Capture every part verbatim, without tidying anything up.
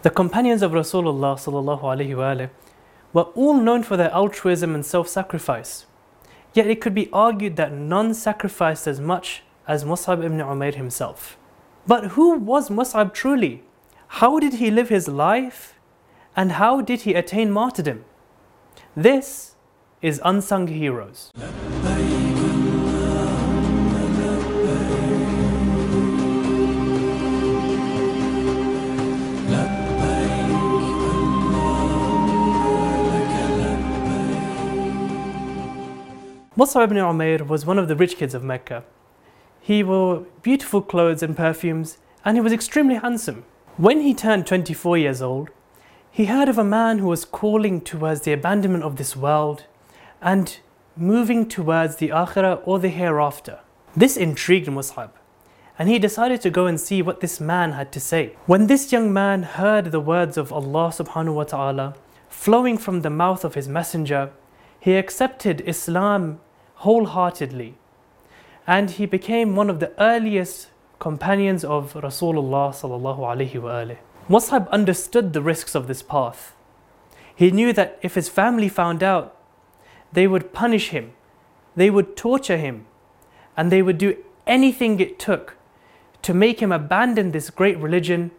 The companions of Rasulullah sallallahu alaihi wasallam were all known for their altruism and self-sacrifice. Yet it could be argued that none sacrificed as much as Mus'ab ibn Umair himself. But who was Mus'ab truly? How did he live his life? And how did he attain martyrdom? This is Unsung Heroes. Mus'ab ibn Umair was one of the rich kids of Mecca. He wore beautiful clothes and perfumes, and he was extremely handsome. When he turned twenty-four years old, he heard of a man who was calling towards the abandonment of this world and moving towards the Akhirah or the hereafter. This intrigued Mus'ab, and he decided to go and see what this man had to say. When this young man heard the words of Allah subhanahu wa ta'ala flowing from the mouth of his messenger, he accepted Islam wholeheartedly, and he became one of the earliest companions of Rasulullah sallallahu alaihi wasallam. Mus'ab understood the risks of this path. He knew that if his family found out, they would punish him, they would torture him, and they would do anything it took to make him abandon this great religion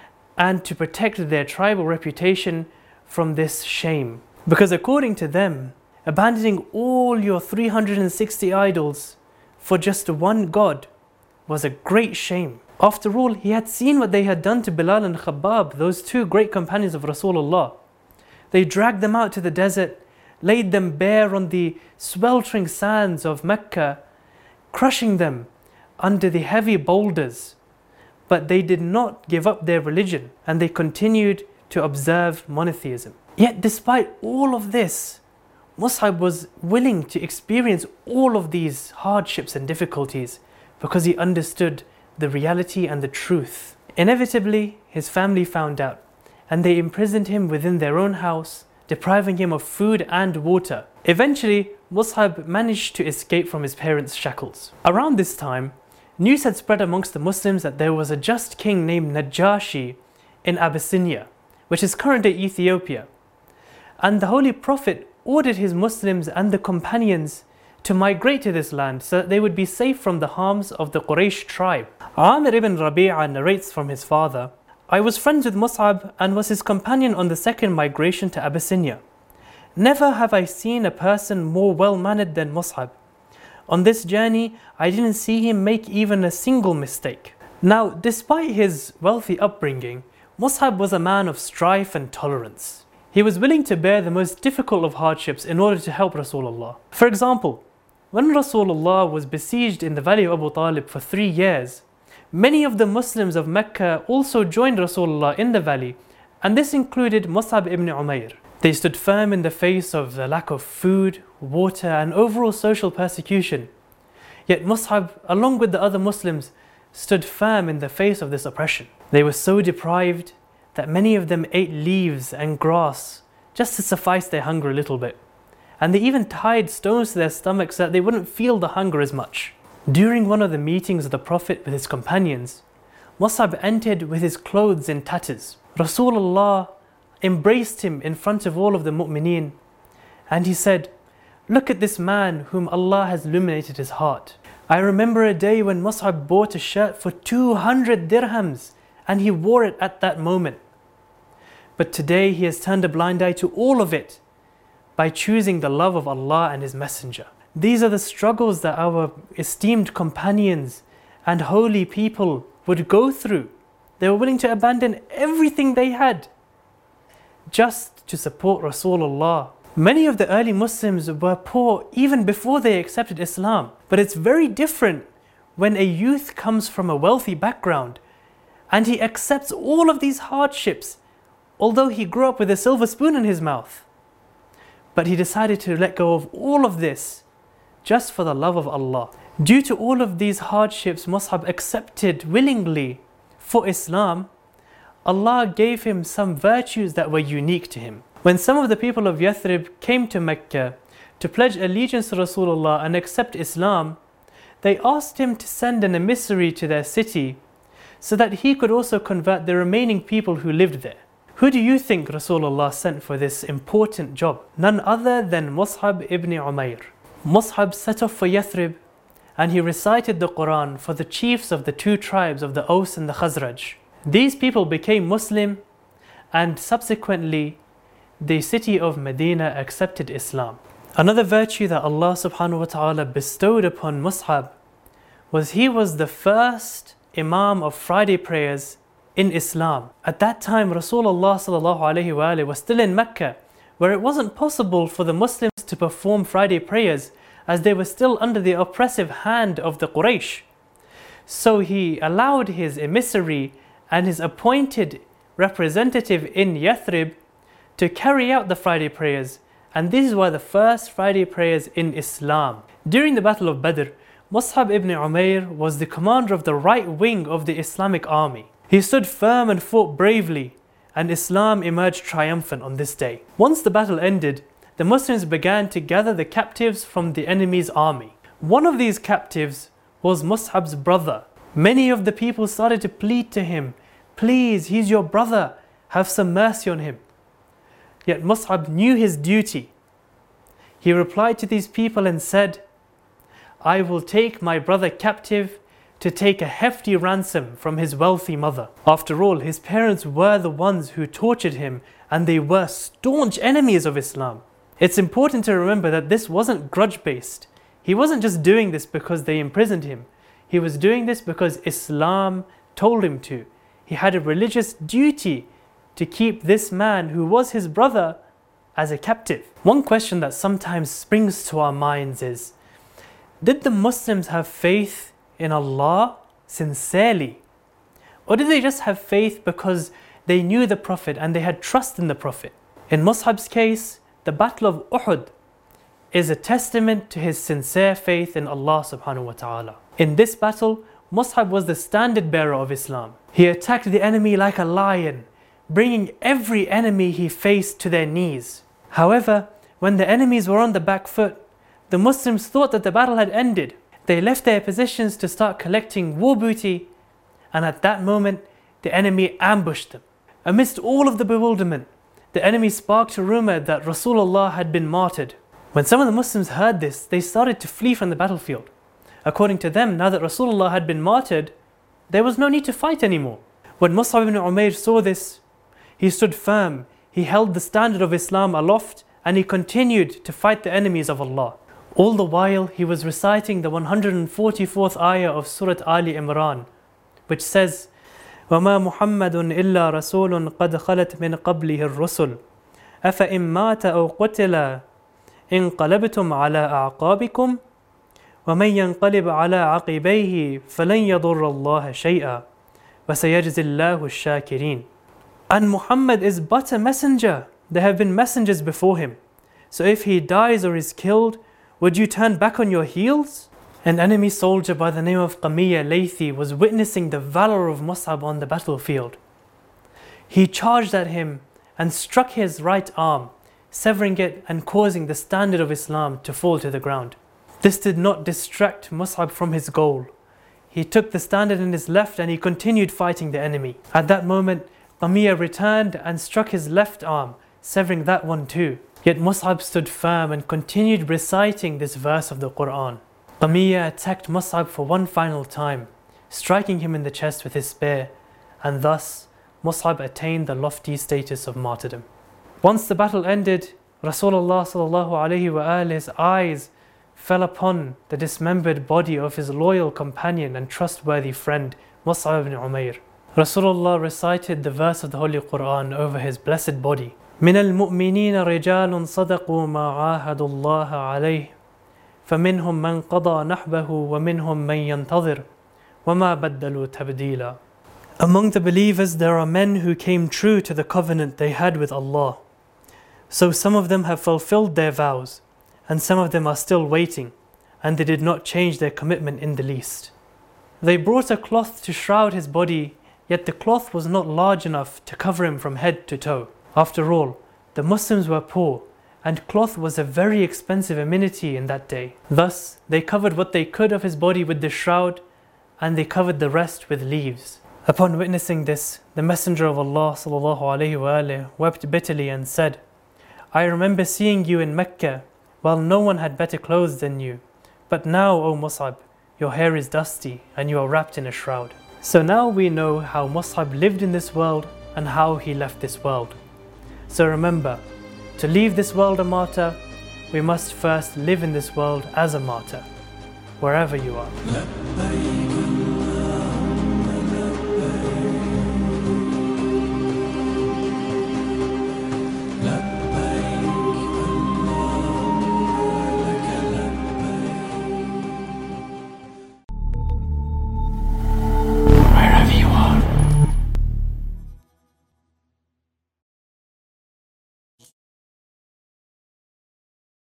and to protect their tribal reputation from this shame. Because according to them, abandoning all your three hundred sixty idols for just one God was a great shame. After all, he had seen what they had done to Bilal and Khabbab, those two great companions of Rasulullah. They dragged them out to the desert, laid them bare on the sweltering sands of Mecca, crushing them under the heavy boulders. But they did not give up their religion, and they continued to observe monotheism. Yet despite all of this, Mus'ab was willing to experience all of these hardships and difficulties because he understood the reality and the truth. Inevitably, his family found out, and they imprisoned him within their own house, depriving him of food and water. Eventually, Mus'ab managed to escape from his parents' shackles. Around this time, news had spread amongst the Muslims that there was a just king named Najashi in Abyssinia, which is current-day Ethiopia. And the Holy Prophet ordered his Muslims and the companions to migrate to this land so that they would be safe from the harms of the Quraysh tribe. Amir ibn Rabi'a narrates from his father, "I was friends with Mus'ab and was his companion on the second migration to Abyssinia. Never have I seen a person more well-mannered than Mus'ab. On this journey, I didn't see him make even a single mistake." Now, despite his wealthy upbringing, Mus'ab was a man of strife and tolerance. He was willing to bear the most difficult of hardships in order to help Rasulullah. For example, when Rasulullah was besieged in the valley of Abu Talib for three years, many of the Muslims of Mecca also joined Rasulullah in the valley, and this included Mus'ab ibn Umair. They stood firm in the face of the lack of food, water, and overall social persecution. Yet Mus'ab, along with the other Muslims, stood firm in the face of this oppression. They were so deprived that many of them ate leaves and grass just to suffice their hunger a little bit. And they even tied stones to their stomachs so that they wouldn't feel the hunger as much. During one of the meetings of the Prophet with his companions, Mus'ab entered with his clothes in tatters. Rasulullah embraced him in front of all of the mu'mineen, and he said, "Look at this man whom Allah has illuminated his heart. I remember a day when Mus'ab bought a shirt for two hundred dirhams and he wore it at that moment. But today he has turned a blind eye to all of it by choosing the love of Allah and His Messenger." These are the struggles that our esteemed companions and holy people would go through. They were willing to abandon everything they had just to support Rasulullah. Many of the early Muslims were poor even before they accepted Islam. But it's very different when a youth comes from a wealthy background and he accepts all of these hardships, although he grew up with a silver spoon in his mouth. But he decided to let go of all of this just for the love of Allah. Due to all of these hardships Mus'ab accepted willingly for Islam, Allah gave him some virtues that were unique to him. When some of the people of Yathrib came to Mecca to pledge allegiance to Rasulullah and accept Islam, they asked him to send an emissary to their city so that he could also convert the remaining people who lived there. Who do you think Rasulullah sent for this important job? None other than Mus'ab ibn Umair. Mus'ab set off for Yathrib and he recited the Quran for the chiefs of the two tribes of the Aus and the Khazraj. These people became Muslim and subsequently the city of Medina accepted Islam. Another virtue that Allah subhanahu wa ta'ala bestowed upon Mus'ab was he was the first Imam of Friday prayers in Islam. At that time Rasulullah sallallahu alayhi wa alayhi was still in Mecca, where it wasn't possible for the Muslims to perform Friday prayers as they were still under the oppressive hand of the Quraysh. So he allowed his emissary and his appointed representative in Yathrib to carry out the Friday prayers, and these were the first Friday prayers in Islam. During the Battle of Badr, Mus'ab ibn Umair was the commander of the right wing of the Islamic army. He stood firm and fought bravely, and Islam emerged triumphant on this day. Once the battle ended, the Muslims began to gather the captives from the enemy's army. One of these captives was Mus'ab's brother. Many of the people started to plead to him, "Please, he's your brother, have some mercy on him." Yet Mus'ab knew his duty. He replied to these people and said, "I will take my brother captive to take a hefty ransom from his wealthy mother." After all, his parents were the ones who tortured him and they were staunch enemies of Islam. It's important to remember that this wasn't grudge-based. He wasn't just doing this because they imprisoned him. He was doing this because Islam told him to. He had a religious duty to keep this man who was his brother as a captive. One question that sometimes springs to our minds is, did the Muslims have faith in Allah sincerely? Or did they just have faith because they knew the Prophet and they had trust in the Prophet? In Mus'ab's case, the Battle of Uhud is a testament to his sincere faith in Allah subhanahu wa ta'ala. In this battle, Mus'ab was the standard bearer of Islam. He attacked the enemy like a lion, bringing every enemy he faced to their knees. However, when the enemies were on the back foot, the Muslims thought that the battle had ended. They left their positions to start collecting war booty, and at that moment, the enemy ambushed them. Amidst all of the bewilderment, the enemy sparked a rumor that Rasulullah had been martyred. When some of the Muslims heard this, they started to flee from the battlefield. According to them, now that Rasulullah had been martyred, there was no need to fight anymore. When Mus'ab ibn Umair saw this, he stood firm, he held the standard of Islam aloft, and he continued to fight the enemies of Allah. All the while, he was reciting the one hundred forty-fourth ayah of Surah Ali Imran, which says, وَمَا مُحَمَّدٌ إِلَّا رَسُولٌ قَدْ خَلَتْ مِنْ قَبْلِهِ الرُّسُلُ أَفَإِنْ مَاتَ أَوْ قُتِلَ انقلبتم على أعقابكم ومن ينقلب على عقبيه فلن يضر الله شيئا وسيجزي الله الشاكرين. And Muhammad is but a messenger. There have been messengers before him. So if he dies or is killed, would you turn back on your heels? An enemy soldier by the name of Qamiyya Laythi was witnessing the valor of Mus'ab on the battlefield. He charged at him and struck his right arm, severing it and causing the standard of Islam to fall to the ground. This did not distract Mus'ab from his goal. He took the standard in his left and he continued fighting the enemy. At that moment, Qamiyya returned and struck his left arm, severing that one too. Yet Mus'ab stood firm and continued reciting this verse of the Quran. Qamiyya attacked Mus'ab for one final time, striking him in the chest with his spear, and thus Mus'ab attained the lofty status of martyrdom. Once the battle ended, Rasulullah sallallahu alaihi wasallam's eyes fell upon the dismembered body of his loyal companion and trustworthy friend Mus'ab ibn Umair. Rasulullah recited the verse of the Holy Quran over his blessed body. مِنَ الْمُؤْمِنِينَ رِجَالٌ صَدَقُوا مَا عَاهَدُوا اللَّهَ عَلَيْهِ فَمِنْهُمْ مَنْ قَضَى نَحْبَهُ وَمِنْهُمْ مَنْ يَنْتَظِرُ وَمَا بَدَّلُوا تَبْدِيلًا. Among the believers there are men who came true to the covenant they had with Allah. So some of them have fulfilled their vows, and some of them are still waiting, and they did not change their commitment in the least. They brought a cloth to shroud his body, yet the cloth was not large enough to cover him from head to toe. After all, the Muslims were poor, and cloth was a very expensive amenity in that day. Thus, they covered what they could of his body with the shroud, and they covered the rest with leaves. Upon witnessing this, the Messenger of Allah sallallahu alaihi wasallam wept bitterly and said, I remember seeing you in Mecca while no one had better clothes than you. But now, O Mus'ab, your hair is dusty and you are wrapped in a shroud. So now we know how Mus'ab lived in this world and how he left this world. So remember, to leave this world a martyr, we must first live in this world as a martyr, wherever you are.